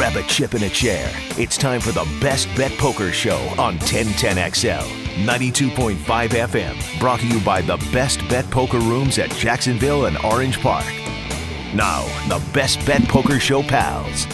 grab a chip and a chair. It's time for the Best Bet Poker Show on 1010XL, 92.5 FM. Brought to you by the Best Bet Poker Rooms at Jacksonville and Orange Park. Now, the Best Bet Poker Show pals.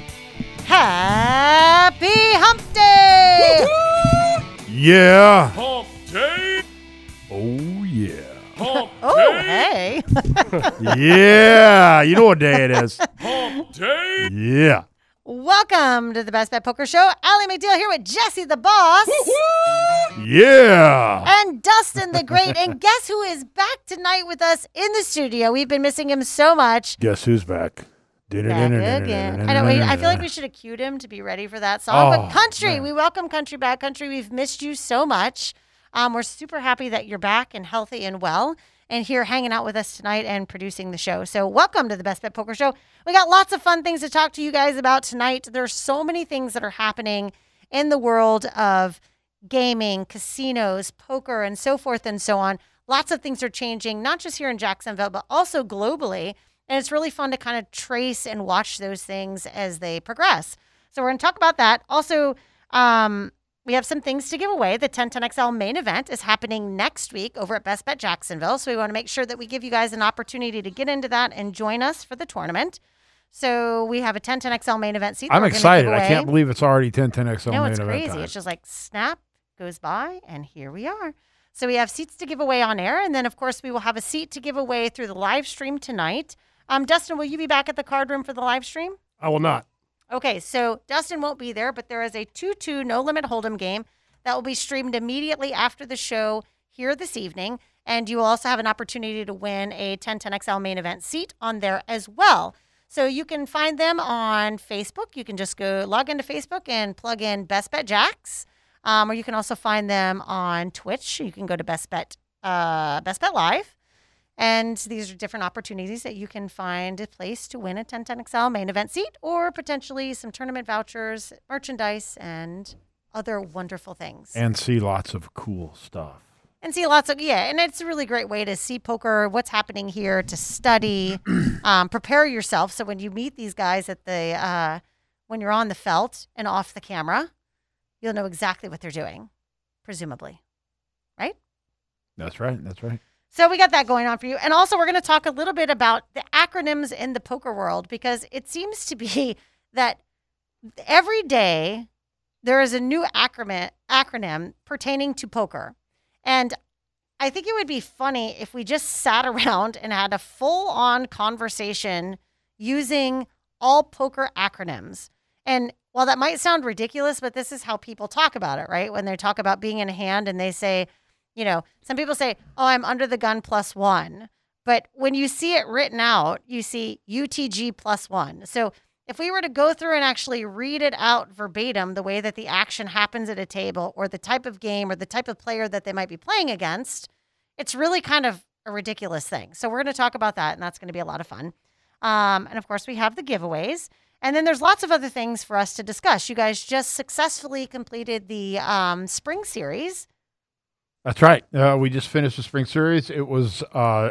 Happy Hump Day! Yeah. Hump Day! Oh, yeah. Hump Oh, Day! hey. Yeah. You know what day it is. Hump Day! Yeah. Welcome to the Best Bet Poker Show. Allie McDeal here with Jesse the Boss. Yeah. And Dustin the Great. And guess who is back tonight with us in the studio? We've been missing him so much. Guess who's back? Back again. I know. I feel like we should have cued him to be ready for that song. But Country, we welcome Country back. Country, we've missed you so much. We're super happy that you're back and healthy and well and here hanging out with us tonight and producing the show. So welcome to the Best Bet Poker Show. We got lots of fun things to talk to you guys about tonight. There's so many things that are happening in the world of gaming, casinos, poker, and so forth and so on. Lots of things are changing, not just here in Jacksonville, but also globally. And it's really fun to kind of trace and watch those things as they progress. So we're going to talk about that. Also, we have some things to give away. The 1010XL main event is happening next week over at Best Bet Jacksonville. So we want to make sure that we give you guys an opportunity to get into that and join us for the tournament. So we have a 1010XL main event seat. I'm excited. I can't believe it's already 1010XL no, main it's event crazy. time. It's just like snap goes by, and here we are. So we have seats to give away on air. And then, of course, we will have a seat to give away through the live stream tonight. Dustin, will you be back at the card room for the live stream? I will not. Okay, so Dustin won't be there, but there is a 2-2 no-limit hold'em game that will be streamed immediately after the show here this evening, and you will also have an opportunity to win a 1010XL main event seat on there as well. So you can find them on Facebook. You can just go log into Facebook and plug in Best Bet Jacks, or you can also find them on Twitch. You can go to Best Bet Live. And these are different opportunities that you can find a place to win a 1010XL main event seat or potentially some tournament vouchers, merchandise, and other wonderful things. And see lots of cool stuff. And see lots of, and it's a really great way to see poker, what's happening here, to study, prepare yourself. So when you meet these guys at the, when you're on the felt and off the camera, you'll know exactly what they're doing, presumably. Right? That's right. That's right. So we got that going on for you. And also we're going to talk a little bit about the acronyms in the poker world, because it seems to be that every day there is a new acronym pertaining to poker. And I think it would be funny if we just sat around and had a full-on conversation using all poker acronyms. And while that might sound ridiculous, but this is how people talk about it, right? When they talk about being in a hand and they say, you know, some people say, oh, I'm under the gun +1. But when you see it written out, you see UTG +1. So if we were to go through and actually read it out verbatim, the way that the action happens at a table or the type of game or the type of player that they might be playing against, it's really kind of a ridiculous thing. So we're going to talk about that, and that's going to be a lot of fun. And, of course, we have the giveaways. And then there's lots of other things for us to discuss. You guys just successfully completed the spring series. That's right. We just finished the spring series. It was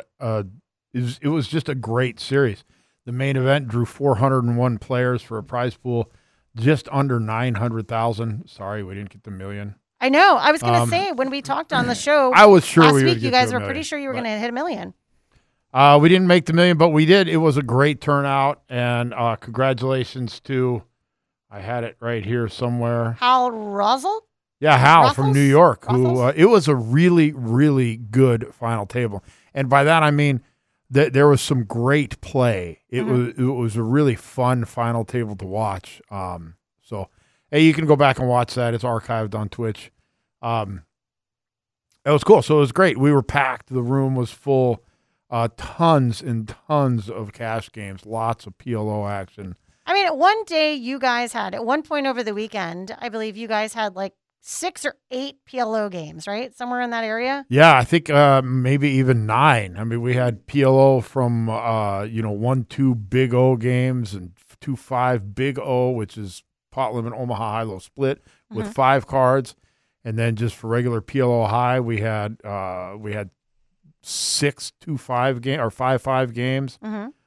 just a great series. The main event drew 401 players for a prize pool just under 900,000. Sorry, we didn't get the million. I know. I was going to say when we talked on the show, I was sure last we would week, get you guys to a were pretty million, sure you were going to hit a million. We didn't make the million, but we did. It was a great turnout, and congratulations to, I had it right here somewhere. Hal Rosel? Yeah, Hal Ruffles? from New York, who Ruffles? it was a really, really good final table. And by that, I mean that there was some great play. It was a really fun final table to watch. So, hey, you can go back and watch that. It's archived on Twitch. It was cool. So it was great. We were packed. The room was full. Tons and tons of cash games. Lots of PLO action. I mean, one day you guys had, at one point over the weekend, I believe you guys had like 6 or 8 PLO games, right? Somewhere in that area? Yeah, I think maybe even 9. I mean, we had PLO from, 1-2 Big O games and 2-5 Big O, which is pot limit Omaha high-low split with 5 cards. And then just for regular PLO high, we had 6 2-5 game or 5-5 games.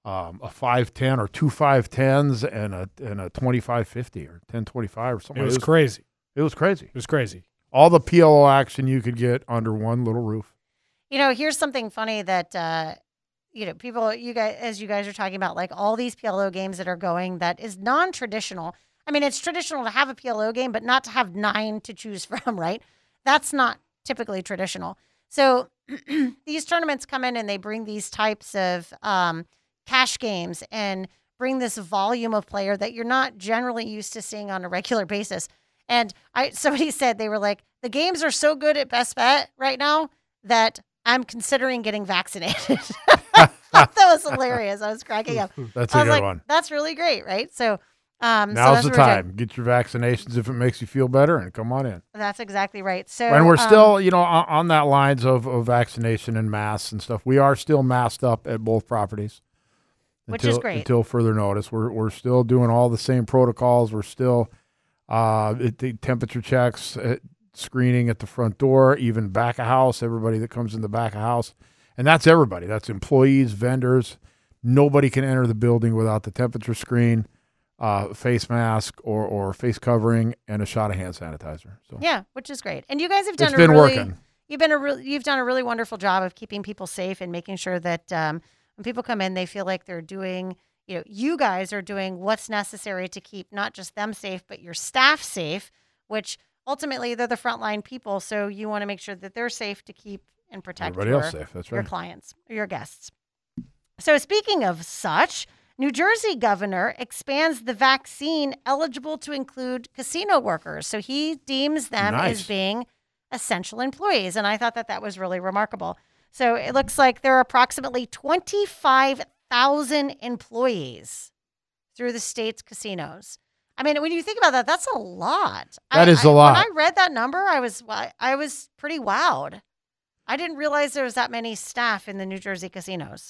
a 510 or two 510s and a 2550 or 1025 or something. It was crazy. It was crazy. It was crazy. All the PLO action you could get under one little roof. Here's something funny that, people, you guys, as you guys are talking about, like all these PLO games that are going, that is non-traditional. I mean, it's traditional to have a PLO game, but not to have 9 to choose from, right? That's not typically traditional. So these tournaments come in and they bring these types of cash games and bring this volume of player that you're not generally used to seeing on a regular basis. And somebody said, they were like, the games are so good at Best Bet right now that I'm considering getting vaccinated. I thought that was hilarious. I was cracking up. That's I a was good like, one. that's really great, right? So Now's the time. Get your vaccinations if it makes you feel better, and come on in. That's exactly right. So, And we're still, on that lines of vaccination and masks and stuff. We are still masked up at both properties, which is great. Until further notice. We're still doing all the same protocols. We're still the temperature checks, screening at the front door, even back of house. Everybody that comes in the back of house, and that's everybody. That's employees, vendors. Nobody can enter the building without the temperature screen, face mask or face covering, and a shot of hand sanitizer. So yeah, which is great. And you guys have done it's been working. You've done a really wonderful job of keeping people safe and making sure that when people come in, they feel like they're doing, you guys are doing what's necessary to keep not just them safe, but your staff safe, which ultimately they're the frontline people. So you want to make sure that they're safe to keep and protect Everybody else safe. That's right. your clients, or your guests. So speaking of such, New Jersey governor expands the vaccine eligible to include casino workers. So he deems them as being essential employees. And I thought that was really remarkable. So it looks like there are approximately 25,000 employees through the state's casinos. I mean, when you think about that, that's a lot. That is a lot. When I read that number, I was pretty wowed. I didn't realize there was that many staff in the New Jersey casinos.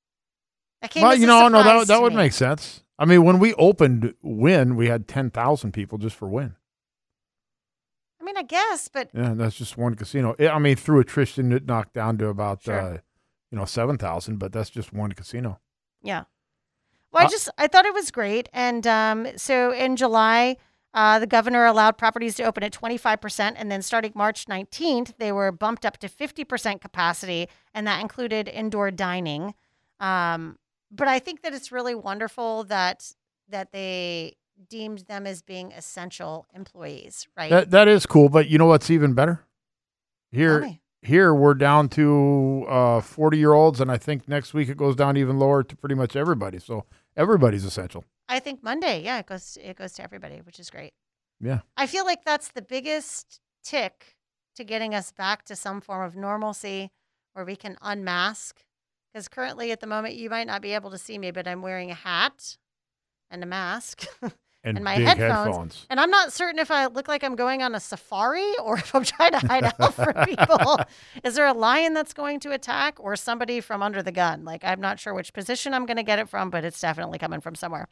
That would make sense. I mean, when we opened Wynn, we had 10,000 people just for Wynn. I mean, I guess, but yeah, that's just one casino. I mean, through attrition, it knocked down to about 7,000, but that's just one casino. Yeah. Well, I thought it was great, and so in July, the governor allowed properties to open at 25%, and then starting March 19th, they were bumped up to 50% capacity, and that included indoor dining. But I think that it's really wonderful that they deemed them as being essential employees, right? That is cool, but you know what's even better? Here we're down to 40-year-olds, and I think next week it goes down even lower to pretty much everybody. So everybody's essential. I think Monday, it goes to everybody, which is great. Yeah. I feel like that's the biggest tick to getting us back to some form of normalcy where we can unmask. Because currently at the moment, you might not be able to see me, but I'm wearing a hat and a mask and my big headphones. And I'm not certain if I look like I'm going on a safari or if I'm trying to hide out from people. Is there a lion that's going to attack or somebody from under the gun? Like, I'm not sure which position I'm going to get it from, but it's definitely coming from somewhere.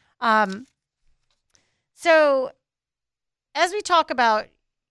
So as we talk about,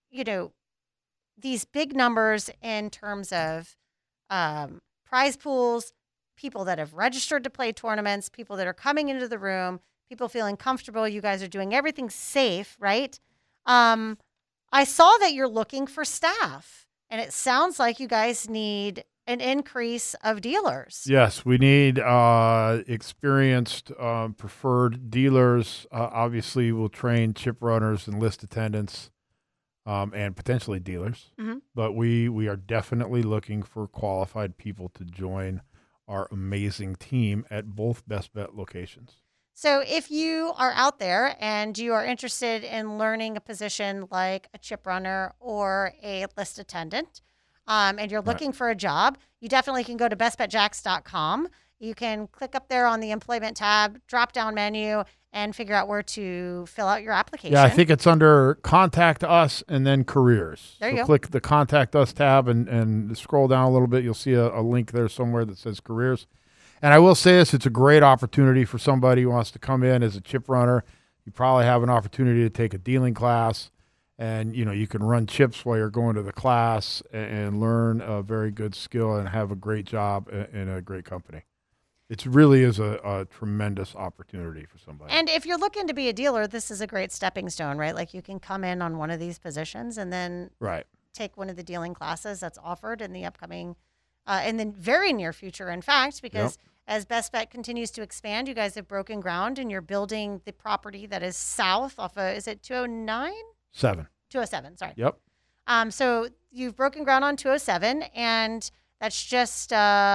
these big numbers in terms of prize pools, people that have registered to play tournaments, people that are coming into the room, people feeling comfortable. You guys are doing everything safe, right? I saw that you're looking for staff, and it sounds like you guys need an increase of dealers. Yes, we need experienced, preferred dealers. Obviously, we'll train chip runners and list attendants. And potentially dealers, but we are definitely looking for qualified people to join our amazing team at both Best Bet locations. So if you are out there and you are interested in learning a position like a chip runner or a list attendant, and you're looking for a job, you definitely can go to bestbetjacks.com. You can click up there on the employment tab, drop down menu, and figure out where to fill out your application. Yeah, I think it's under Contact Us and then Careers. There you go. Click the Contact Us tab and scroll down a little bit. You'll see a link there somewhere that says Careers. And I will say this, it's a great opportunity for somebody who wants to come in as a chip runner. You probably have an opportunity to take a dealing class, and you can run chips while you're going to the class and learn a very good skill and have a great job in a great company. It really is a tremendous opportunity for somebody. And if you're looking to be a dealer, this is a great stepping stone, right? Like you can come in on one of these positions and then Right. take one of the dealing classes that's offered in the upcoming, in the very near future, in fact, because as Best Bet continues to expand, you guys have broken ground and you're building the property that is south off of, is it 209? 7. 207, sorry. Yep. So you've broken ground on 207, and that's just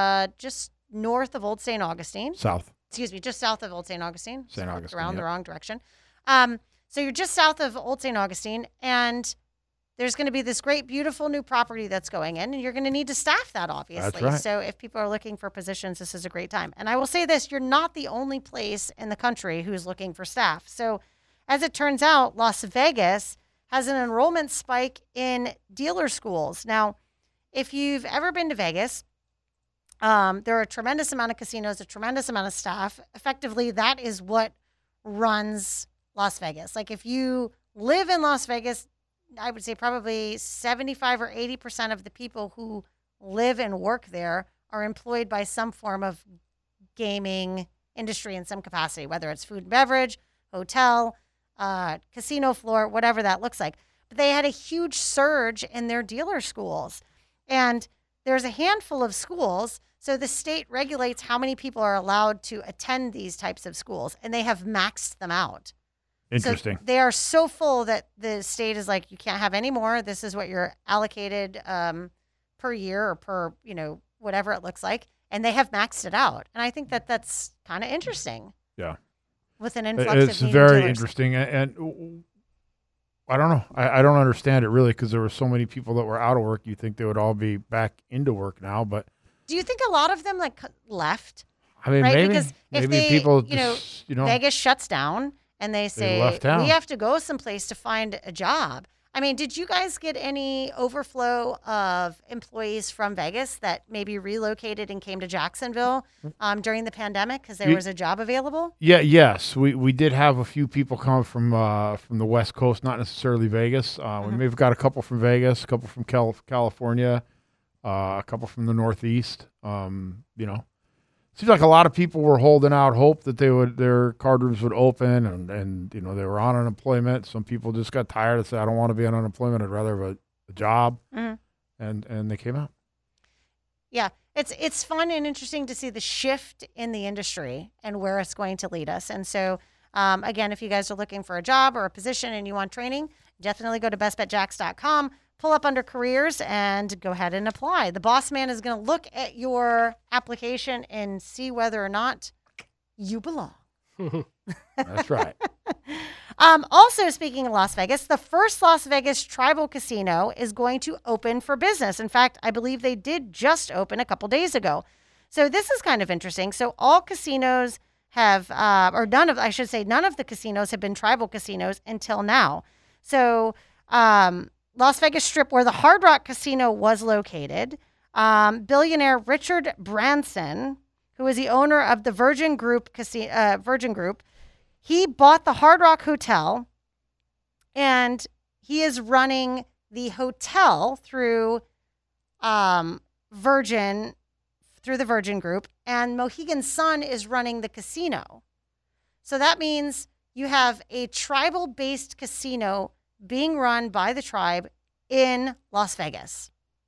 north of Old St. Augustine. South. Excuse me, just south of Old St. Augustine. St. Augustine, Around the yep. wrong direction. So you're just south of Old St. Augustine, and there's going to be this great, beautiful new property that's going in, and you're going to need to staff that, obviously. That's right. So if people are looking for positions, this is a great time. And I will say this, you're not the only place in the country who's looking for staff. So as it turns out, Las Vegas has an enrollment spike in dealer schools. Now, if you've ever been to Vegas, there are a tremendous amount of casinos, a tremendous amount of staff. Effectively, that is what runs Las Vegas. Like if you live in Las Vegas, I would say probably 75 or 80% of the people who live and work there are employed by some form of gaming industry in some capacity, whether it's food and beverage, hotel, casino floor, whatever that looks like. But they had a huge surge in their dealer schools. And there's a handful of schools. So the state regulates how many people are allowed to attend these types of schools, and they have maxed them out. Interesting. So they are so full that the state is like, you can't have any more. This is what you're allocated per year or per, whatever it looks like. And they have maxed it out. And I think that that's kind of interesting. Yeah. With an influx It's of new very dealers. interesting. And I don't know. I don't understand it really because there were so many people that were out of work. You think they would all be back into work now. But Do you think a lot of them left? I mean, Right? maybe, Because if maybe they, people you know, just, Vegas shuts down and they say, left town. we have to go someplace to find a job. I mean, did you guys get any overflow of employees from Vegas that maybe relocated and came to Jacksonville during the pandemic because there was a job available? Yes. We did have a few people come from the West Coast, not necessarily Vegas. We may have got a couple from Vegas, a couple from California, a couple from the Northeast. Seems like a lot of people were holding out hope that their card rooms would open, and they were on unemployment. Some people just got tired and said, "I don't want to be on unemployment. I'd rather have a job," and they came out. Yeah, it's fun and interesting to see the shift in the industry and where it's going to lead us. And so, again, if you guys are looking for a job or a position and you want training, definitely go to bestbetjacks.com, pull up under careers, and go ahead and apply. The boss man is going to look at your application and see whether or not you belong. That's right. Also, speaking of Las Vegas, the first Las Vegas tribal casino is going to open for business. In fact, I believe they did just open a couple days ago. So this is kind of interesting. So all casinos have, none of the casinos have been tribal casinos until now. So Las Vegas Strip, where the Hard Rock Casino was located, billionaire Richard Branson, who is the owner of the Virgin Group, he bought the Hard Rock Hotel, and he is running the hotel through the Virgin Group, and Mohegan Sun is running the casino. So that means you have a tribal-based casino being run by the tribe in Las Vegas.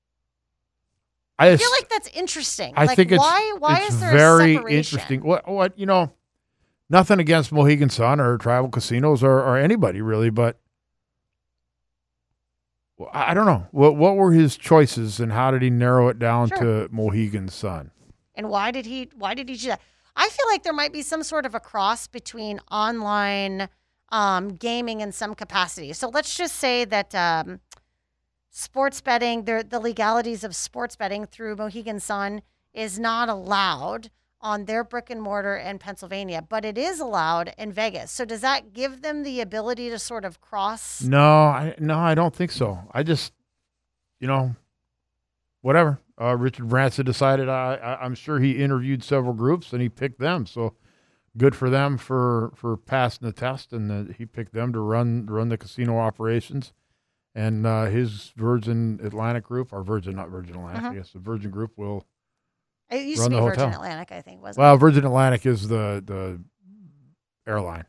I feel like that's interesting. I think why it's is there very a separation? interesting. What nothing against Mohegan Sun or tribal casinos or anybody really, but I don't know. What were his choices and how did he narrow it down to Mohegan Sun? And why did he do that? I feel like there might be some sort of a cross between online gaming in some capacity. So let's just say that sports betting, the legalities of sports betting through Mohegan Sun is not allowed on their brick and mortar in Pennsylvania, but it is allowed in Vegas. So does that give them the ability to sort of cross? No, I don't think so. I just, whatever. Richard Branson decided. I'm sure he interviewed several groups and he picked them. So good for them for passing the test, and he picked them to run the casino operations. And his Virgin Atlantic group, or not Virgin Atlantic, I guess the Virgin Group will It used Run to be the Virgin hotel. Atlantic, I think, wasn't Well, it? Virgin Atlantic is the airline.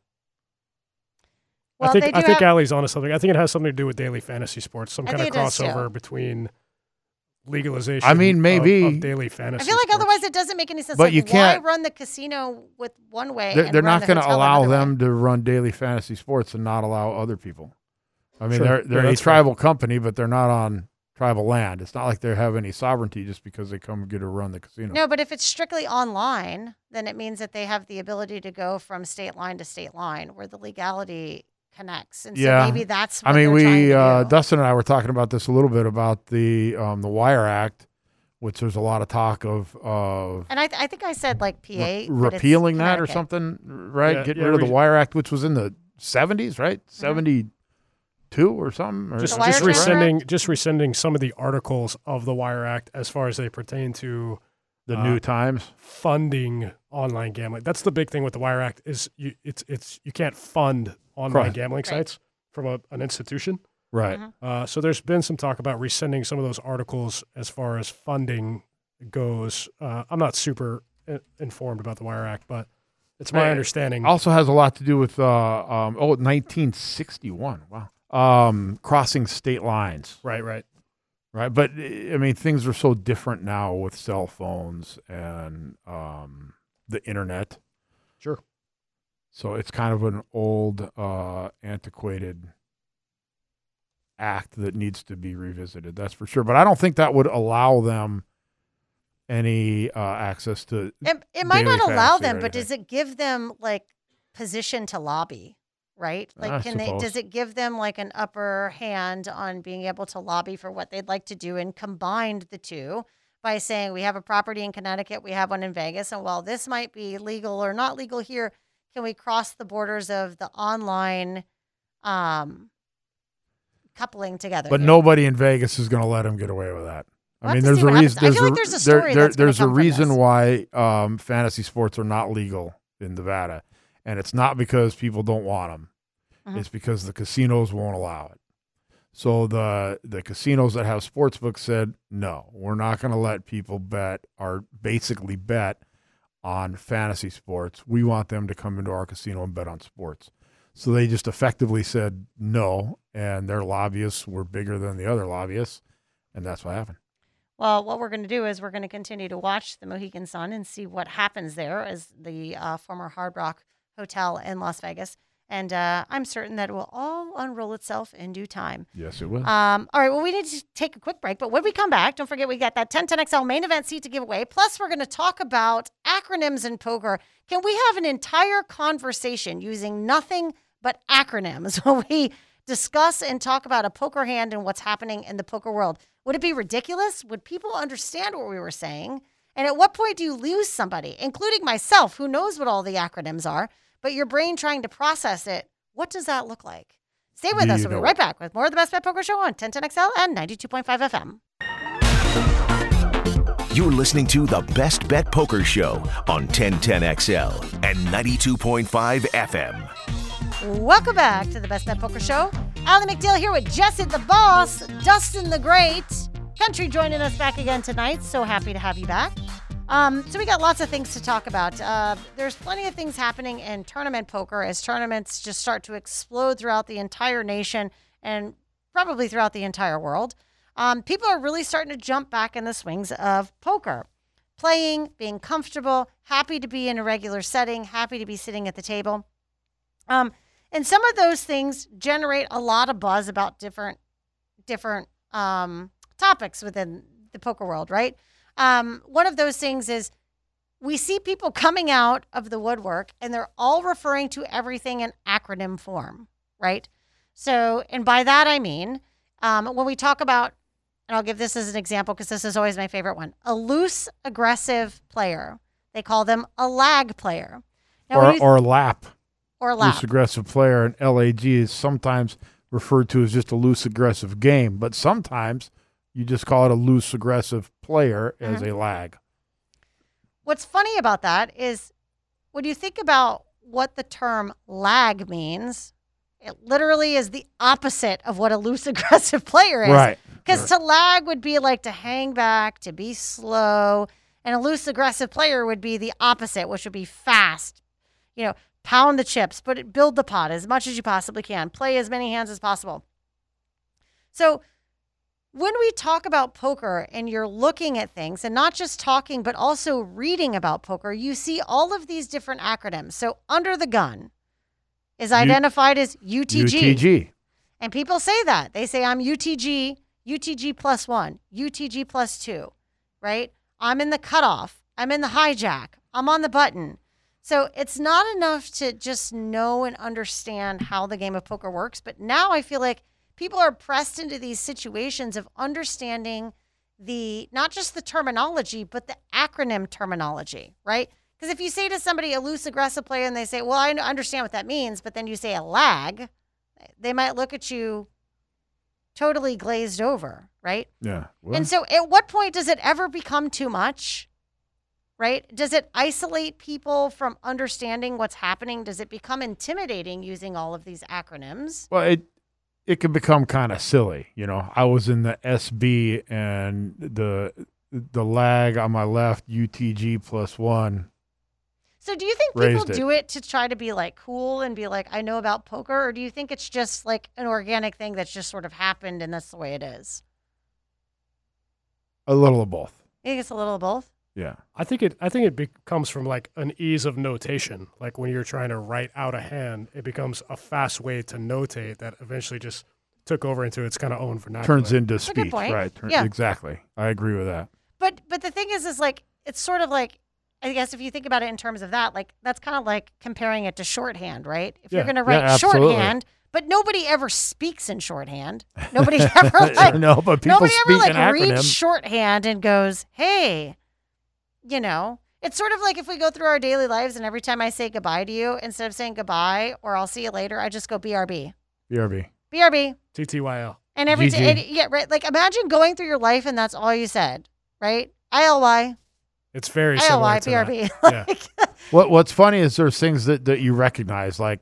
Well, I they think do have- Allie's onto something. I think it has something to do with daily fantasy sports, some I kind of think it does, too. crossover between legalization. I mean, maybe- of daily fantasy. I feel like sports. otherwise it doesn't make any sense. But like, you can't- Why run the casino with one way? They're and run not the going to hotel allow another way? them to run daily fantasy sports and not allow other people. I mean, Sure. they're Yeah, a that's tribal company, but they're not on tribal land. It's not like they have any sovereignty just because they come and get to run the casino. No, but if it's strictly online, then it means that they have the ability to go from state line to state line where the legality connects. And Yeah. so maybe that's what I mean, they're trying we to do. Dustin and I were talking about this a little bit about the Wire Act, which there's a lot of talk of And I think I said like PA. but it's repealing that or Connecticut. something, right? Yeah, Getting yeah, rid of the we- Wire Act, which was in the 70s, right? Mm-hmm. 72 or something. Or Just, The Wire just Transfer rescinding, just rescinding some of the articles of the Wire Act as far as they pertain to the New Times. funding online gambling. That's the big thing with the Wire Act is you can't fund online Correct. gambling Right. sites from an institution. Right. Mhm. So there's been some talk about rescinding some of those articles as far as funding goes. I'm not super informed about the Wire Act, but it's my understanding. Also has a lot to do with 1961. Wow. Crossing state lines. Right. Right. But I mean, things are so different now with cell phones and the internet. Sure. So it's kind of an old, antiquated act that needs to be revisited. That's for sure. But I don't think that would allow them any access to. It might daily not allow fantasy them, or but anything. does it give them like position to lobby? Right? Like, I can they? suppose. Does it give them like an upper hand on being able to lobby for what they'd like to do, and combined the two by saying we have a property in Connecticut, we have one in Vegas, and while this might be legal or not legal here, can we cross the borders of the online coupling together? But here? nobody in Vegas is going to let them get away with that. We'll I have mean, to there's see a what reason. happens. I feel like there's a story that's gonna there's a come from reason this. why fantasy sports are not legal in Nevada, and it's not because people don't want them. Mhm. It's because the casinos won't allow it. So the casinos that have sports books said, no, we're not going to let people bet on fantasy sports. We want them to come into our casino and bet on sports. So they just effectively said no, and their lobbyists were bigger than the other lobbyists, and that's what happened. Well, what we're going to do is we're going to continue to watch the Mohegan Sun and see what happens there as the former Hard Rock Hotel in Las Vegas. And I'm certain that it will all unroll itself in due time. Yes, it will. All right, well, we need to take a quick break. But when we come back, don't forget we got that 1010XL main event seat to give away. Plus, we're going to talk about acronyms in poker. Can we have an entire conversation using nothing but acronyms when we discuss and talk about a poker hand and what's happening in the poker world? Would it be ridiculous? Would people understand what we were saying? And at what point do you lose somebody, including myself, who knows what all the acronyms are, but your brain trying to process it? What does that look like? Stay with Do us. you We'll be know right back with more of the Best Bet Poker Show on 1010XL and 92.5 FM. You're listening to the Best Bet Poker Show on 1010XL and 92.5 FM. Welcome back to the Best Bet Poker Show. Allie McDeal here with Jesse the Boss, Dustin the Great, Country joining us back again tonight. So happy to have you back. So we got lots of things to talk about. There's plenty of things happening in tournament poker as tournaments just start to explode throughout the entire nation and probably throughout the entire world. People are really starting to jump back in the swings of poker, playing, being comfortable, happy to be in a regular setting, happy to be sitting at the table. And some of those things generate a lot of buzz about different topics within the poker world, right? One of those things is we see people coming out of the woodwork and they're all referring to everything in acronym form, right? So, and by that I mean, when we talk about, and I'll give this as an example because this is always my favorite one, a loose, aggressive player. They call them a lag player. Now, when you- Or lap. or lap. Loose aggressive player, and LAG is sometimes referred to as just a loose aggressive game, but sometimes you just call it a loose aggressive player as a lag. What's funny about that is when you think about what the term lag means, it literally is the opposite of what a loose aggressive player is. Right. Because to lag would be like to hang back, to be slow, And a loose aggressive player would be the opposite, which would be fast. Pound the chips, build the pot as much as you possibly can. Play as many hands as possible. So when we talk about poker and you're looking at things and not just talking, but also reading about poker, you see all of these different acronyms. So under the gun is identified as UTG. UTG. And people say that. They say, I'm UTG, UTG plus 1, UTG plus 2, right? I'm in the cutoff. I'm in the hijack. I'm on the button. So it's not enough to just know and understand how the game of poker works. But now I feel like people are pressed into these situations of understanding not just the terminology, but the acronym terminology, right? Because if you say to somebody a loose aggressive player and they say, well, I understand what that means, but then you say a lag, they might look at you totally glazed over, right? Yeah. Well, And so at what point does it ever become too much, right? Does it isolate people from understanding what's happening? Does it become intimidating using all of these acronyms? well, it can become kind of silly. I was in the SB and the lag on my left, UTG plus 1. So do you think people Raised it. do it to try to be like cool and be like, I know about poker? Or do you think it's just like an organic thing that's just sort of happened and that's the way it is? A little of both. I think it's a little of both. Yeah. I think it comes from like an ease of notation. Like when you're trying to write out a hand, it becomes a fast way to notate that eventually just took over into its kind of own vernacular. Turns into a good speech. point. Right. Yeah. Exactly. I agree with that. But the thing is like, it's sort of like, I guess if you think about it in terms of that, like that's kind of like comparing it to shorthand, right? If you're Yeah. going to write absolutely. shorthand, but nobody ever speaks in shorthand. Nobody ever like, No, but people nobody speak ever in like reads acronyms. shorthand and goes, hey, it's sort of like if we go through our daily lives and every time I say goodbye to you, instead of saying goodbye or I'll see you later, I just go BRB. BRB. BRB. TTYL. And every GG. yeah, right. Like imagine going through your life and that's all you said, right? ILY. It's very similar ILY, to that. BRB. Yeah. What's funny is there's things that you recognize, like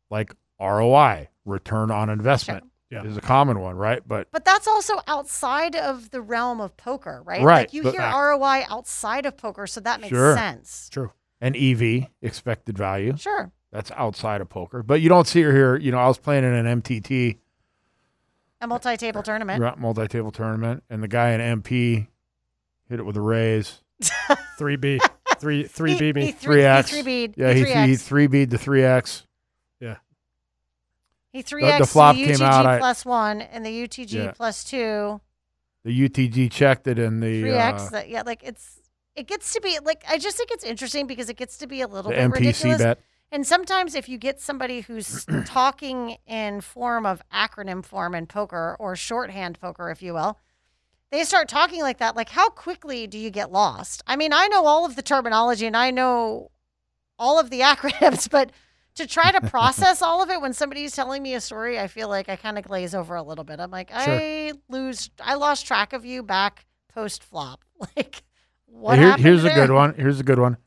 ROI, return on investment, Yeah. is a common one, right? But But that's also outside of the realm of poker, right? Right, Like you but- hear ROI outside of poker, so that makes Sure. sense. True. an EV, expected value, Sure. that's outside of poker. But you don't see her here. I was playing in an MTT, A multi-table tournament. multi-table tournament, and the guy in MP hit it with a raise. 3B. 3B me. He 3X. 3B'd. Yeah, he 3B'd the 3X. Yeah. He 3X the flop the came UTG out, plus 1 and the UTG Yeah. plus 2. The UTG checked it in the 3X. It gets to be like, I just think it's interesting because it gets to be a little bit MPC ridiculous. bet. And sometimes if you get somebody who's talking in form of acronym form in poker or shorthand poker, if you will, they start talking like that. Like, how quickly do you get lost? I mean, I know all of the terminology and I know all of the acronyms, but to try to process all of it when somebody's telling me a story, I feel like I kind of glaze over a little bit. I'm like, I lost track of you back post flop. Like, what happened Here's a there? good one. Here's a good one.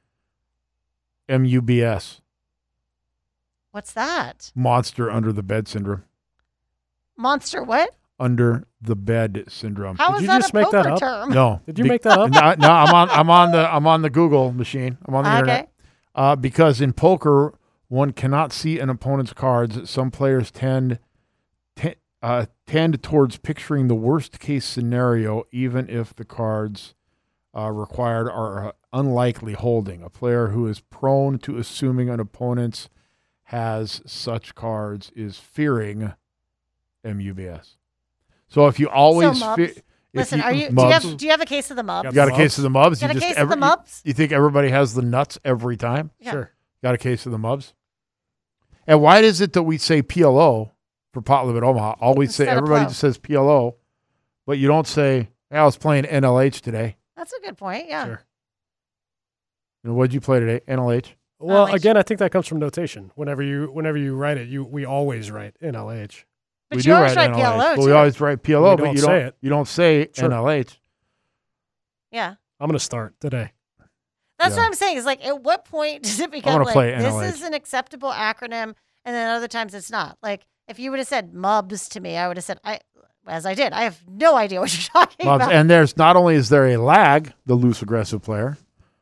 MUBS. What's that? Monster under the bed syndrome. Monster what? Under the bed syndrome. How Did is you that just a make poker that up? term? No. Did you make that up? No, I'm on the Google machine. I'm on the internet. Because in poker, one cannot see an opponent's cards. Some players tend towards picturing the worst case scenario, even if the cards required are unlikely holding. A player who is prone to assuming an opponent's has such cards is fearing MUBS. So if you always Mubs. Listen, do you have a case of the Mubs? you got a case of the Mubs? Got a case of the Mubs? You think everybody has the nuts every time? Yeah. Sure. Got a case of the Mubs? And why is it that we say PLO for Pot Limit Omaha? Always say, Instead of everybody PLO. just says PLO, but you don't say, hey, I was playing NLH today. That's a good point. Yeah. Sure. What'd you play today? NLH? Well, NLH. again, I think that comes from notation. Whenever you write it, we always write NLH. But we you do always write NLH, PLO but too. we always write PLO, We but don't you say don't it. you don't say Sure. NLH. Yeah. I'm going to start today. That's Yeah. what I'm saying. Is like, at what point does it become gonna like play this NLH. is an acceptable acronym, and then other times it's not? Like, if you would have said Mubs to me, I would have said as I did. I have no idea what you're talking Mubs. about. And there's not only is there a lag, the loose aggressive player,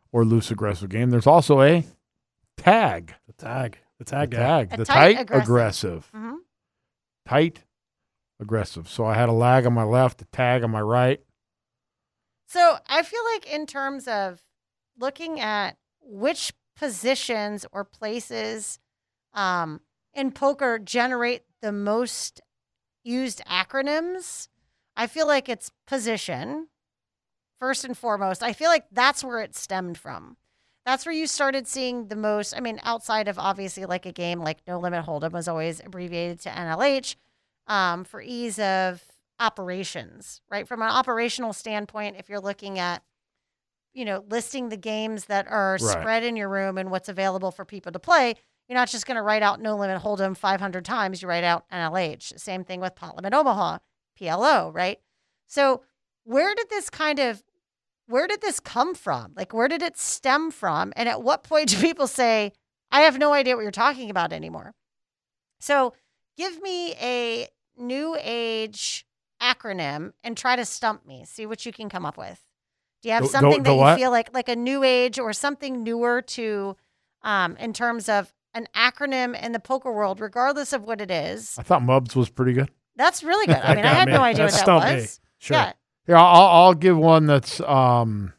or loose aggressive game. There's also a tag. The tag A The tight tight aggressive. aggressive. Mhm. Tight aggressive. So I had a lag on my left, a tag on my right. So I feel like in terms of looking at which positions or places in poker generate the most used acronyms, I feel like it's position, first and foremost. I feel like that's where it stemmed from. That's where you started seeing the most. I mean, outside of obviously like a game like No Limit Hold'em was always abbreviated to NLH for ease of operations, right? From an operational standpoint, if you're looking at, listing the games that are Right. spread in your room and what's available for people to play, you're not just going to write out No Limit Hold'em 500 times. You write out NLH. Same thing with Pot Limit Omaha, PLO, right? So where did this come from? Like, where did it stem from? And at what point do people say, I have no idea what you're talking about anymore? So give me a new age acronym and try to stump me. See what you can come up with. Do you have something that you feel like a new age or something newer to, in terms of an acronym in the poker world, regardless of what it is? I thought Mubs was pretty good. That's really good. I mean, I had no idea what that stumped me. was. Sure. Yeah. Here, I'll give one that's I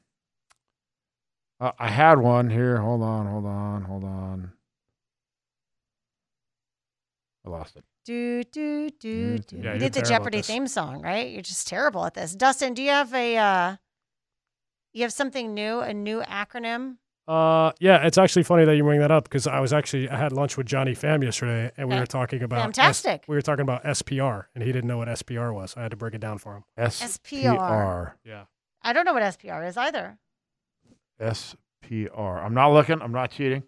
had one here. Hold on. I lost it. Do. Yeah, You you're did the terrible at Jeopardy this. theme song, right? You're just terrible at this. Dustin, do you have something new, a new acronym? Yeah, it's actually funny that you bring that up because I had lunch with Johnny Pham yesterday, and we Okay. were talking about Fantastic. we were talking about SPR, and he didn't know what SPR was. I had to break it down for him. SPR. Yeah, I don't know what SPR is either. SPR. I'm not looking. I'm not cheating.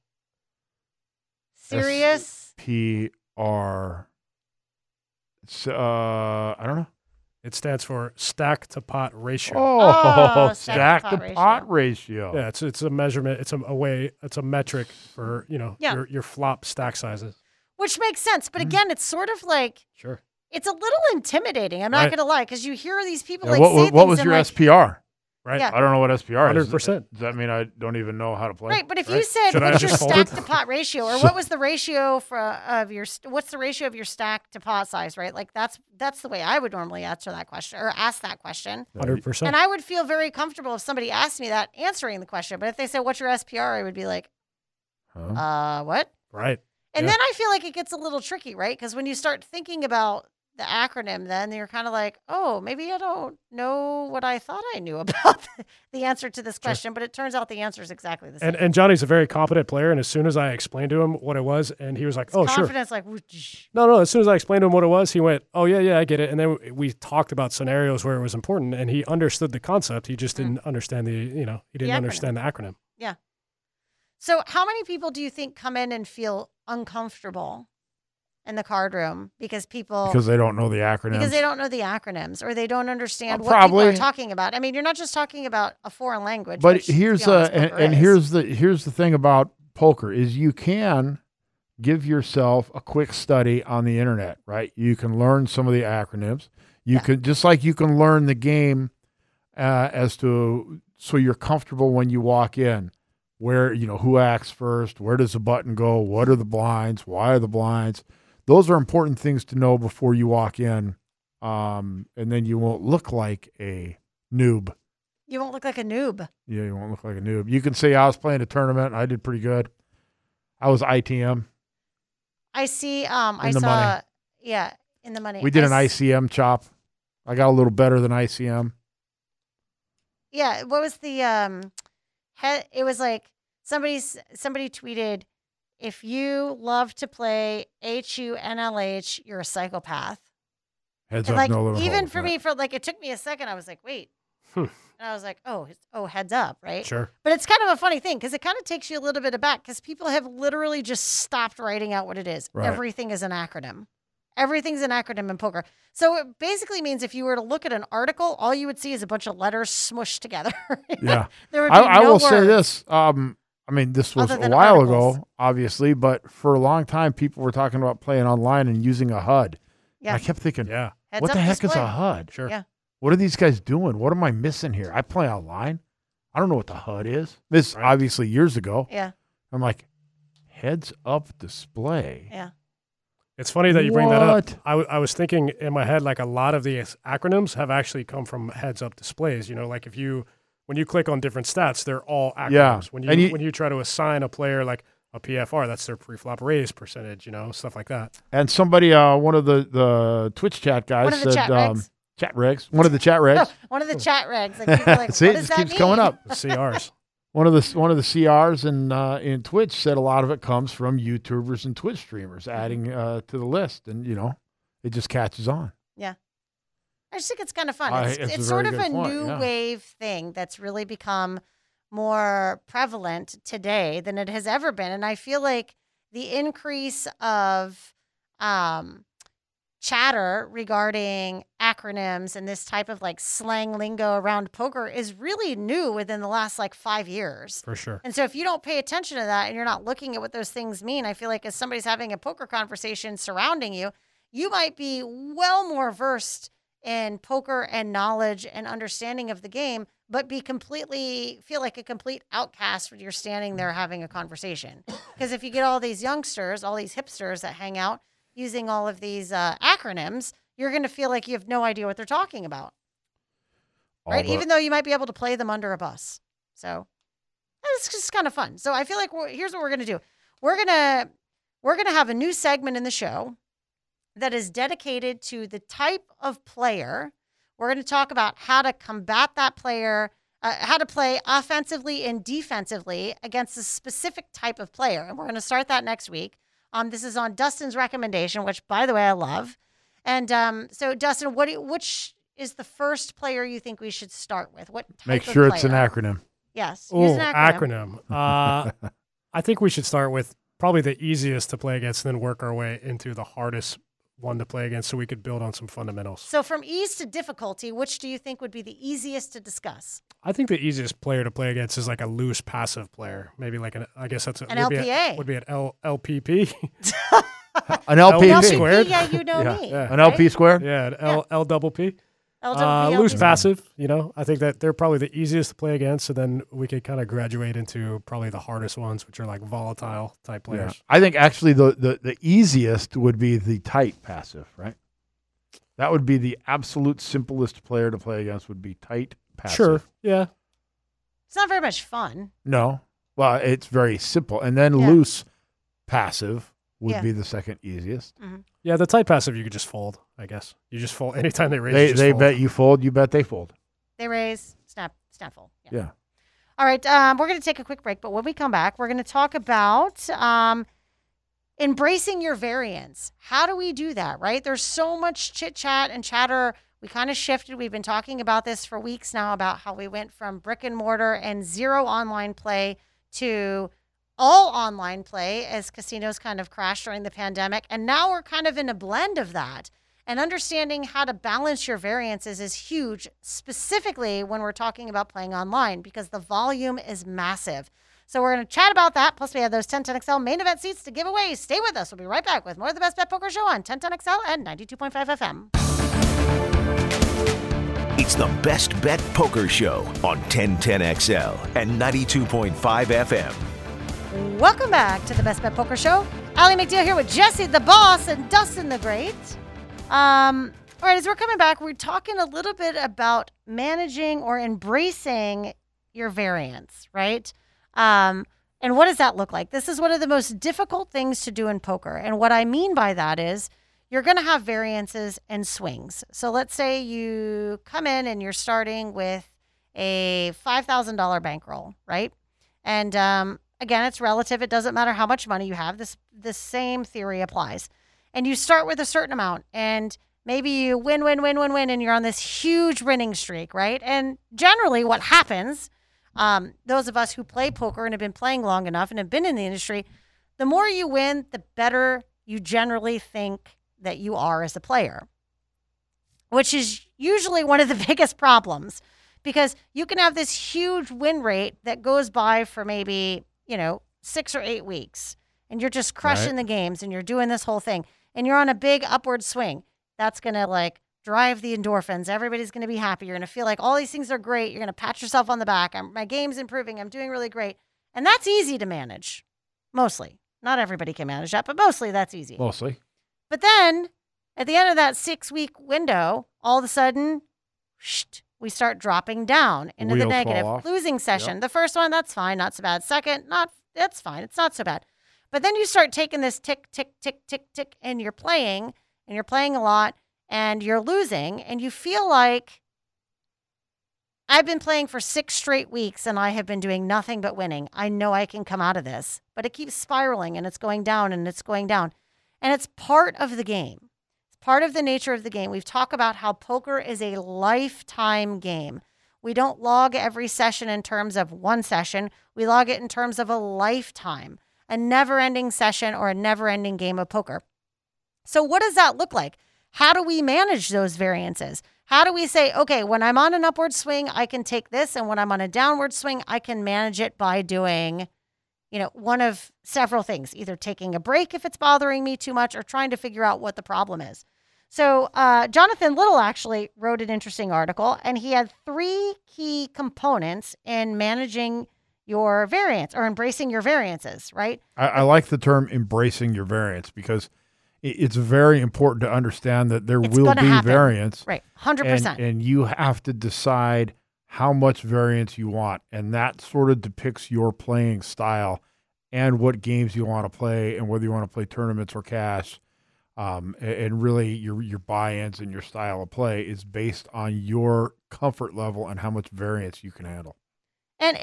Serious? PR. It's I don't know. it stands for stack to pot ratio. Oh, stack to pot ratio. Yeah, it's a measurement. It's a metric for Yeah. your flop stack sizes. Which makes sense. But again, it's sort of like, Sure. it's a little intimidating. I'm not Right. going to lie, because you hear these people Yeah, say what things was and your like, SPR? Right. Yeah. I don't know what SPR is. 100%. Does that mean I don't even know how to play? right, but if you Right. said, Should I what's your just fold stack it? to pot ratio, or what was the ratio what's the ratio of your stack to pot size, right? Like that's the way I would normally answer that question or ask that question. 100%. And I would feel very comfortable if somebody asked me that answering the question. But if they said, what's your SPR? I would be like, Huh? what? Right. And Yeah. then I feel like it gets a little tricky, right? Because when you start thinking about the acronym, then you're kind of like, oh, maybe I don't know what I thought I knew about the answer to this question, but it turns out the answer is exactly the same. And Johnny's a very competent player, and as soon as I explained to him what it was, and he was like, "Oh, sure." Confidence, like, whoosh. No. As soon as I explained to him what it was, he went, "Oh yeah, I get it." And then we talked about scenarios where it was important, and he understood the concept. He just didn't understand he didn't acronym. understand the acronym. So how many people do you think come in and feel uncomfortable in the card room because they don't know the acronyms. because they don't know the acronyms or they don't understand what Probably. people are talking about? I mean, you're not just talking about a foreign language. But which, to here's be honest, poker is. here's the thing about poker is you can give yourself a quick study on the internet, right? You can learn some of the acronyms. You can just like you can learn the game so you're comfortable when you walk in. Where who acts first? Where does the button go? What are the blinds? Why are the blinds? Those are important things to know before you walk in, and then you won't look like a noob. You won't look like a noob. Yeah, you won't look like a noob. You can say I was playing a tournament. And I did pretty good. I was ITM. I see. In I the saw. money. Yeah, in the money. We did an I s- ICM chop. I got a little better than ICM. Yeah. What was the it was like somebody tweeted, if you love to play HUNLH, you're a psychopath. Heads And up, like no limit. even hold. for me, for like it took me a second. I was like, wait, Hmm. and I was like, oh, heads up, right? Sure. But it's kind of a funny thing because it kind of takes you a little bit aback because people have literally just stopped writing out what it is. Right. Everything is an acronym. Everything's an acronym in poker. So it basically means if you were to look at an article, all you would see is a bunch of letters smushed together. Yeah. There would be I no will say words. this. I mean, this was Other a than while articles. ago, obviously, but for a long time, people were talking about playing online and using a HUD. Yeah. And I kept thinking, Yeah. Heads what up the heck is display. a HUD? Sure. Yeah. What are these guys doing? What am I missing here? I play online. I don't know what the HUD is. This Right. obviously years ago. Yeah. I'm like, heads up display. Yeah. It's funny that you bring that What? up. I was thinking in my head, like a lot of these acronyms have actually come from heads-up displays. You know, like when you click on different stats, they're all acronyms. Yeah. When And when you try to assign a player like a PFR, that's their pre-flop raise percentage. You know, stuff like that. And somebody, one of the Twitch chat guys One of the said, chat regs. chat regs. One of the chat regs. One of the chat regs. Like, people are like, See, what it does just that keeps mean? coming up. The CRs. One of the CRs in Twitch said a lot of it comes from YouTubers and Twitch streamers adding to the list, and it just catches on. I just think it's kind of fun. It's It's, a it's sort very of a good point, new yeah. wave thing that's really become more prevalent today than it has ever been. And I feel like the increase of chatter regarding acronyms and this type of like slang lingo around poker is really new within the last like 5 years. For sure. And so if you don't pay attention to that and you're not looking at what those things mean, I feel like as somebody's having a poker conversation surrounding you, you might be well more versed in poker and knowledge and understanding of the game, but feel like a complete outcast when you're standing there having a conversation. Because if you get all these youngsters, all these hipsters that hang out using all of these acronyms, you're going to feel like you have no idea what they're talking about, right? Even though you might be able to play them under a bus. So it's just kind of fun. So I feel like here's what we're going to do. We're going to have a new segment in the show that is dedicated to the type of player. We're going to talk about how to combat that player, how to play offensively and defensively against a specific type of player. And we're going to start that next week. This is on Dustin's recommendation, which, by the way, I love. And so, Dustin, which is the first player you think we should start with? What type Make of sure it's an player? acronym. Yes. Oh, Use an acronym. I think we should start with probably the easiest to play against, and then work our way into the hardest one to play against so we could build on some fundamentals. So from ease to difficulty, which do you think would be the easiest to discuss? I think the easiest player to play against is like a loose passive player. Maybe like An would LPA. Would be an LPP. An LP LP squared. squared? Yeah, you know Yeah, me. yeah. An LP squared. Yeah, an L double P. LWP, Loose LP. passive, I think that they're probably the easiest to play against, and then we could kind of graduate into probably the hardest ones, which are like volatile type Yeah. players. I think actually the easiest would be the tight passive, right? That would be the absolute simplest player to play against. Would be tight passive. Sure. Yeah. It's not very much fun. No. Well, it's very simple. And then Yeah. loose passive would Yeah. be the second easiest. Yeah, the tight passive you could just fold, I guess. You just fold anytime they raise. They you just they fold. bet you fold, you bet they fold. They raise, snap fold. Yeah. All right, we're going to take a quick break, but when we come back, we're going to talk about embracing your variance. How do we do that, right? There's so much chit chat and chatter. We kind of shifted. We've been talking about this for weeks now about how we went from brick and mortar and zero online play to all online play as casinos kind of crashed during the pandemic. And now we're kind of in a blend of that. And understanding how to balance your variances is huge, specifically when we're talking about playing online, because the volume is massive. So we're going to chat about that. Plus, we have those 1010XL main event seats to give away. Stay with us. We'll be right back with more of the Best Bet Poker Show on 1010XL and 92.5 FM. It's the Best Bet Poker Show on 1010XL and 92.5 FM. Welcome back to the Best Bet Poker Show. Allie McNeil here with Jesse the Boss and Dustin the Great. All right, as we're coming back, we're talking a little bit about managing or embracing your variance, right? And what does that look like? This is one of the most difficult things to do in poker. And what I mean by that is you're going to have variances and swings. So let's say you come in and you're starting with a $5,000 bankroll, right? And again, it's relative. It doesn't matter how much money you have. This same theory applies. And you start with a certain amount, and maybe you win, and you're on this huge winning streak, right? And generally what happens, those of us who play poker and have been playing long enough and have been in the industry, the more you win, the better you generally think that you are as a player, which is usually one of the biggest problems, because you can have this huge win rate that goes by for maybe, 6 or 8 weeks, and you're just crushing the games and you're doing this whole thing and you're on a big upward swing. That's going to drive the endorphins. Everybody's going to be happy. You're going to feel like all these things are great. You're going to pat yourself on the back. My game's improving. I'm doing really great. And that's easy to manage, mostly. Not everybody can manage that, but mostly that's easy. Mostly. But then at the end of that 6-week window, all of a sudden, we start dropping down into the Wheels fall negative. off. Losing session. The first one, that's fine, not so bad. Second, that's fine. It's not so bad. But then you start taking this tick, tick, tick, tick, tick, and you're playing a lot, and you're losing, and you feel like I've been playing for 6 straight weeks, and I have been doing nothing but winning. I know I can come out of this, but it keeps spiraling, and it's going down, and it's going down. And it's part of the game. It's part of the nature of the game. We've talked about how poker is a lifetime game. We don't log every session in terms of one session. We log it in terms of a lifetime, a never-ending session or a never-ending game of poker. So what does that look like? How do we manage those variances? How do we say, okay, when I'm on an upward swing, I can take this, and when I'm on a downward swing, I can manage it by doing, one of several things, either taking a break if it's bothering me too much or trying to figure out what the problem is. So Jonathan Little actually wrote an interesting article, and he had 3 key components in managing your variance or embracing your variances, right? I like the term embracing your variance because it's very important to understand that there will be variance. Right, 100%. And you have to decide how much variance you want. And that sort of depicts your playing style and what games you want to play and whether you want to play tournaments or cash. And really your buy-ins and your style of play is based on your comfort level and how much variance you can handle. And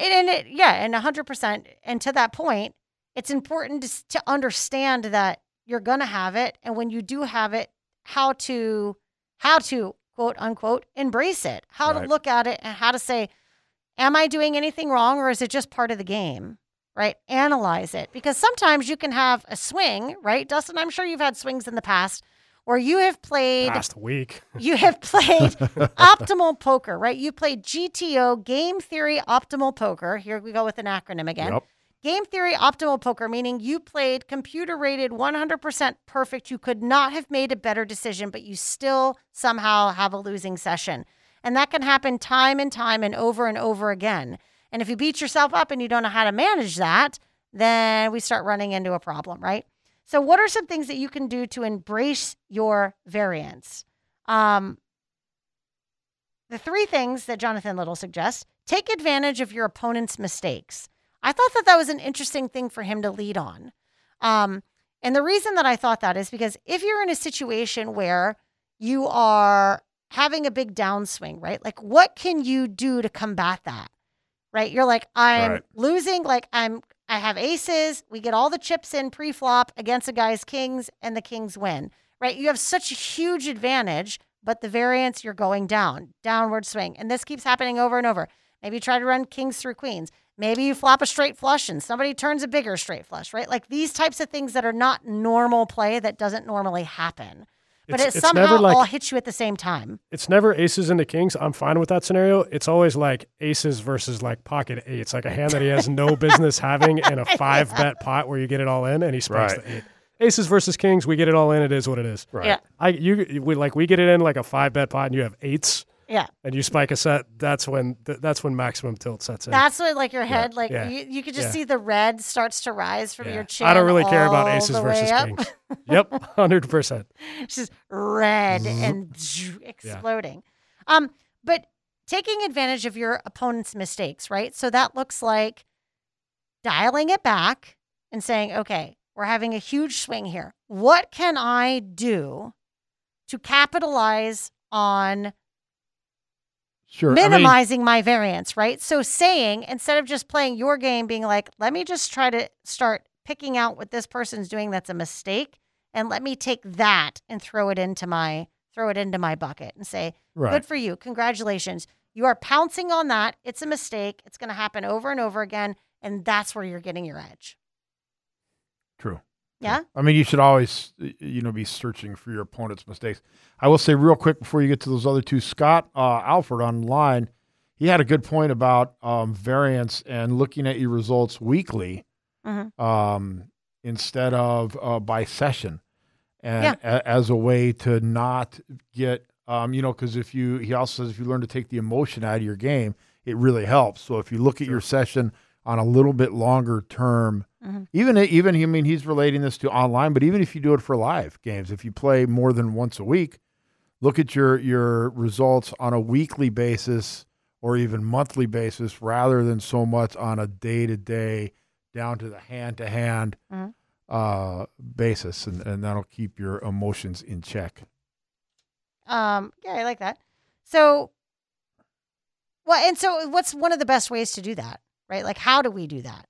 100%. And to that point, it's important to understand that you're going to have it. And when you do have it, how to quote unquote, embrace it, how to look at it and how to say, am I doing anything wrong or is it just part of the game? Right? Analyze it, because sometimes you can have a swing, right? Dustin, I'm sure you've had swings in the past where you have played past week. You have played optimal poker, right? You played GTO, Game Theory Optimal Poker. Here we go with an acronym again. Yep. Game Theory Optimal Poker, meaning you played computer rated 100% perfect. You could not have made a better decision, but you still somehow have a losing session. And that can happen time and time and over again. And if you beat yourself up and you don't know how to manage that, then we start running into a problem, right? So what are some things that you can do to embrace your variance? The 3 things that Jonathan Little suggests: take advantage of your opponent's mistakes. I thought that was an interesting thing for him to lead on. And the reason that I thought that is because if you're in a situation where you are having a big downswing, right? Like, what can you do to combat that? Right? You're like, I'm losing, like I have aces. We get all the chips in pre-flop against a guy's kings and the kings win, right? You have such a huge advantage, but the variance, you're going downward swing. And this keeps happening over and over. Maybe you try to run kings through queens. Maybe you flop a straight flush and somebody turns a bigger straight flush, right? Like these types of things that are not normal play that doesn't normally happen. But it somehow all hits you at the same time. It's never aces into kings. I'm fine with that scenario. It's always like aces versus like pocket eights, like a hand that he has no business having in a 5-bet pot where you get it all in and he spikes the 8. Aces versus kings, we get it all in. It is what it is. Right. Yeah. We get it in like a 5-bet pot and you have 8s. Yeah. And you spike a set. That's when maximum tilt sets in. That's what, like, your head, you could just see the red starts to rise from your chin. I don't really care about aces versus kings. Yep, 100%. It's just red and exploding. But taking advantage of your opponent's mistakes, right? So that looks like dialing it back and saying, okay, we're having a huge swing here. What can I do to capitalize on minimizing my variance, right? So saying, instead of just playing your game, being like, let me just try to start picking out what this person's doing that's a mistake, and let me take that and throw it into my bucket and say, good for you. Congratulations. You are pouncing on that. It's a mistake. It's going to happen over and over again, and that's where you're getting your edge. True. Yeah? I mean, you should always, be searching for your opponent's mistakes. I will say real quick before you get to those other two, Scott Alford online, he had a good point about variance and looking at your results weekly instead of by session, and as a way to not get Because he also says if you learn to take the emotion out of your game, it really helps. So if you look at your session on a little bit longer term, even he's relating this to online, but even if you do it for live games, if you play more than once a week, look at your results on a weekly basis or even monthly basis rather than so much on a day-to-day down to the hand-to-hand basis, and that'll keep your emotions in check. Yeah, I like that. So, what's one of the best ways to do that, right? Like, how do we do that?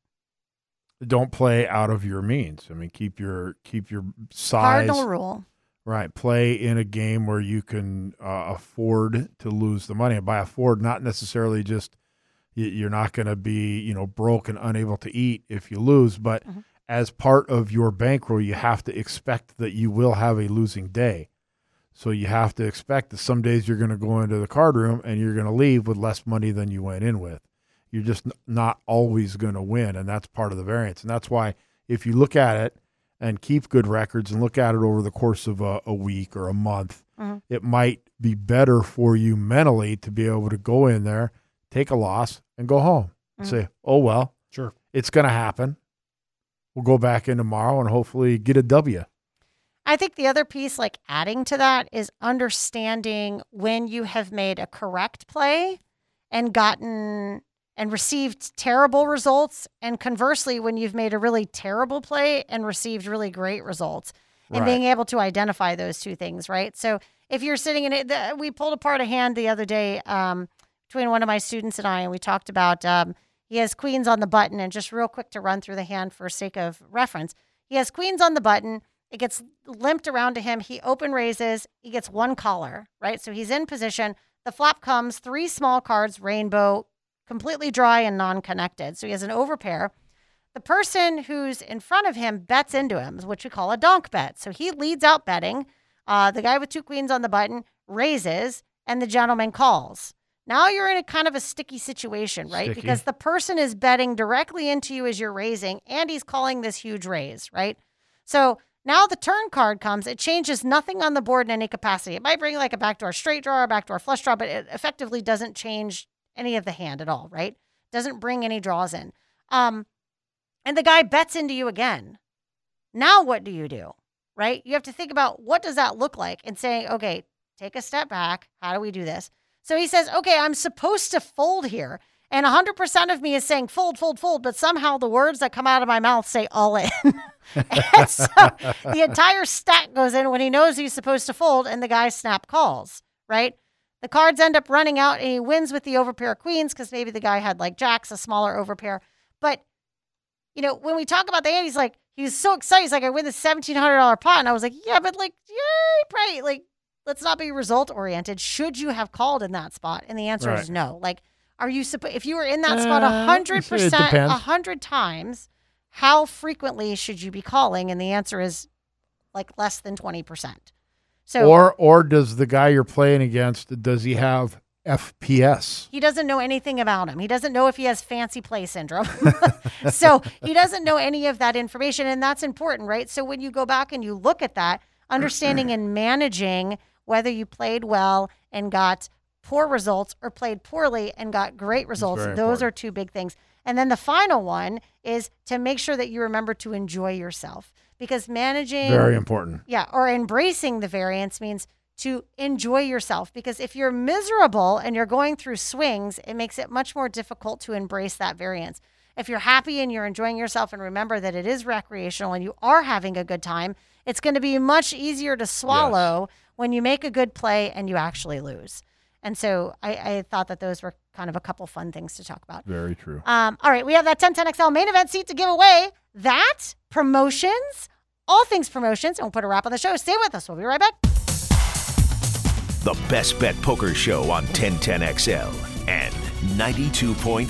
Don't play out of your means. I mean, keep your size. Cardinal rule. Right. Play in a game where you can afford to lose the money. And by afford, not necessarily just you're not going to be, broke and unable to eat if you lose, but as part of your bankroll, you have to expect that you will have a losing day. So you have to expect that some days you're going to go into the card room and you're going to leave with less money than you went in with. You're just not always going to win, and that's part of the variance. And that's why if you look at it and keep good records and look at it over the course of a week or a month, it might be better for you mentally to be able to go in there, take a loss, and go home and say, oh, well, sure, it's going to happen. We'll go back in tomorrow and hopefully get a W. I think the other piece, like adding to that, is understanding when you have made a correct play and gotten and received terrible results, and conversely, when you've made a really terrible play and received really great results, and being able to identify those two things, right? So if you're sitting in it, we pulled apart a hand the other day between one of my students and I, and we talked about he has queens on the button, and just real quick to run through the hand for sake of reference, he has queens on the button. It gets limped around to him. He open raises. He gets one collar, right? So he's in position. The flop comes, 3 small cards, rainbow, completely dry and non-connected. So he has an overpair. The person who's in front of him bets into him, which we call a donk bet. So he leads out betting. The guy with 2 queens on the button raises, and the gentleman calls. Now you're in a kind of a sticky situation, right? Because the person is betting directly into you as you're raising, and he's calling this huge raise, right? So now the turn card comes. It changes nothing on the board in any capacity. It might bring like a backdoor straight draw or backdoor flush draw, but it effectively doesn't change any of the hand at all, right? Doesn't bring any draws in. And the guy bets into you again. Now what do you do, right? You have to think about what does that look like and saying, okay, take a step back. How do we do this? So he says, okay, I'm supposed to fold here. And 100% of me is saying fold, fold, fold, but somehow the words that come out of my mouth say all in. And so the entire stack goes in when he knows he's supposed to fold, and the guy snap calls, right? The cards end up running out, and he wins with the overpair of queens because maybe the guy had like jacks, a smaller overpair. But, when we talk about the hand, he was so excited. He's like, I win this $1,700 pot. And I was like, yeah, but yay, right. Let's not be result oriented. Should you have called in that spot? And the answer is no. Are you if you were in that spot 100%, 100 times, how frequently should you be calling? And the answer is less than 20%. So, or does the guy you're playing against, does he have FPS? He doesn't know anything about him. He doesn't know if he has fancy play syndrome. So he doesn't know any of that information. And that's important, right? So when you go back and you look at that, understanding and managing whether you played well and got poor results or played poorly and got great results. Those are 2 big things. And then the final one is to make sure that you remember to enjoy yourself, because managing, very important. Yeah. Or embracing the variance means to enjoy yourself, because if you're miserable and you're going through swings, it makes it much more difficult to embrace that variance. If you're happy and you're enjoying yourself and remember that it is recreational and you are having a good time, it's going to be much easier to swallow when you make a good play and you actually lose. And so I thought that those were kind of a couple fun things to talk about. Very true. All right, we have that 1010XL main event seat to give away. That, promotions, all things promotions, and we'll put a wrap on the show. Stay with us. We'll be right back. The Best Bet Poker Show on 1010XL and 92.5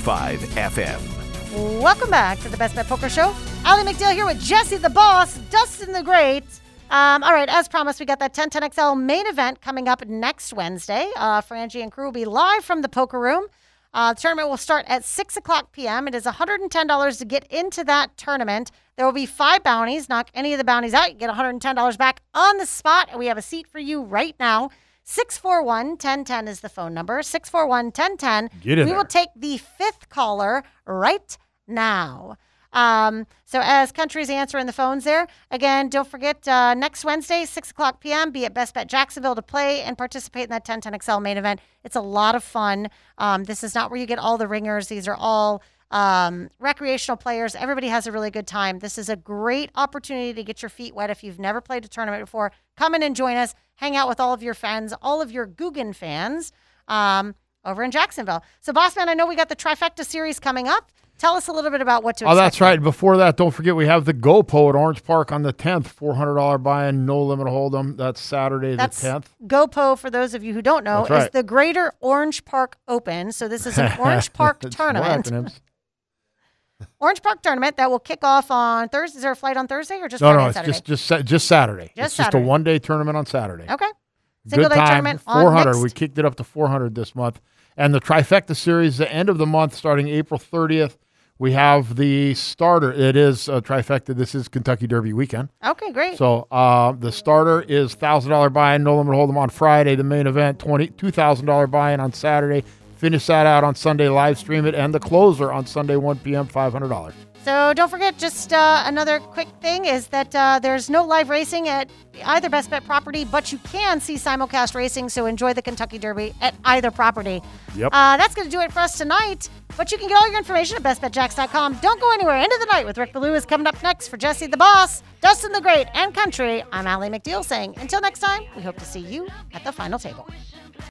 FM. Welcome back to the Best Bet Poker Show. Allie McDale here with Jesse the Boss, Dustin the Great. All right, as promised, we got that 1010XL main event coming up next Wednesday. Frangie and crew will be live from the poker room. The tournament will start at 6 o'clock p.m. It is $110 to get into that tournament. There will be 5 bounties. Knock any of the bounties out, you get $110 back on the spot, and we have a seat for you right now. 641-1010 is the phone number. 641-1010. Get in We there. will take the fifth caller right now. So as Country's answering the phones there, again, don't forget next Wednesday, 6 o'clock p.m., be at Best Bet Jacksonville to play and participate in that 1010XL main event. It's a lot of fun. This is not where you get all the ringers. These are all recreational players. Everybody has a really good time. This is a great opportunity to get your feet wet. If you've never played a tournament before, come in and join us. Hang out with all of your friends, all of your Guggen fans over in Jacksonville. So, Bossman, I know we got the Trifecta Series coming up. Tell us a little bit about what to expect. Oh, that's right. Before that, don't forget we have the GoPo at Orange Park on the 10th. $400 buy-in, no limit hold'em. That's Saturday the 10th. GoPo, for those of you who don't know, That's right. is the Greater Orange Park Open. So this is an Orange Park It's tournament. more acronyms. Orange Park tournament that will kick off on Thursday. Is there a flight on Thursday or just No, Friday no, and it's Saturday? just Saturday. Just It's just a Saturday. one-day tournament on Saturday. Okay. Good Single day time. tournament on 400. next. We kicked it up to 400 this month. And the Trifecta Series, the end of the month, starting April 30th, we have the starter. It is a Trifecta. This is Kentucky Derby weekend. Okay, great. So the starter is $1,000 buy-in, no limit hold'em on Friday. The main event, $2,000 buy-in on Saturday. Finish that out on Sunday, live stream it. And the closer on Sunday, 1 p.m., $500. So don't forget, just another quick thing is that there's no live racing at either Best Bet property, but you can see simulcast racing, so enjoy the Kentucky Derby at either property. Yep. That's going to do it for us tonight, but you can get all your information at bestbetjacks.com. Don't go anywhere. End of the Night with Rick Ballou is coming up next. For Jesse the Boss, Dustin the Great, and Country, I'm Allie McDeal saying, until next time, we hope to see you at the final table.